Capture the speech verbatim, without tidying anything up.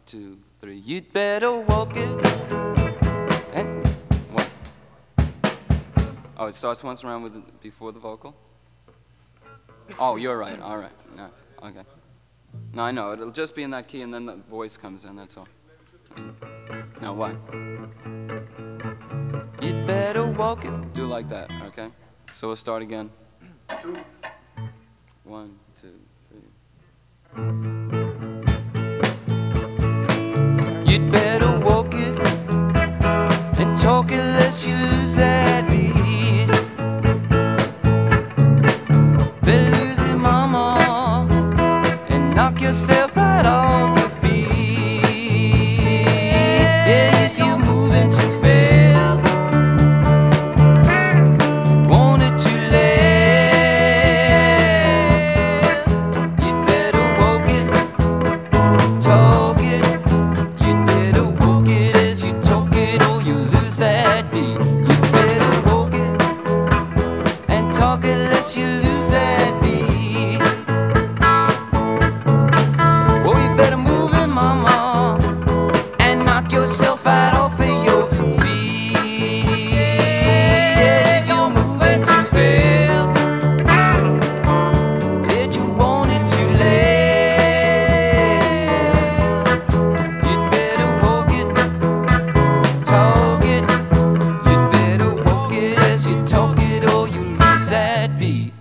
two, three. You'd better walk it. And what? Oh, it starts once around with the, before the vocal. Oh, you're right. All right. No. Okay. No, I know. It'll just be in that key, and then the voice comes in. That's all. Now what? You'd better walk it. Do like that. Okay. So we'll start again. Two. One, two, three. You'd better walk it and talk it lest you lose that beat. Better lose it, mama, and knock yourself right off your feet. Yeah, if you're moving too fast, want it to last. You'd better walk it, talk it. You'd better walk it as you talk it, or you lose that beat. You'd better walk it and talk it lest you lose that beat. Oh, you better move it, mama, and knock yourself right off of your feet. Yeah, if you're moving too fast, did you want it to last? You'd better walk it, talk it. You'd better walk it as you talk it, or you lose that beat.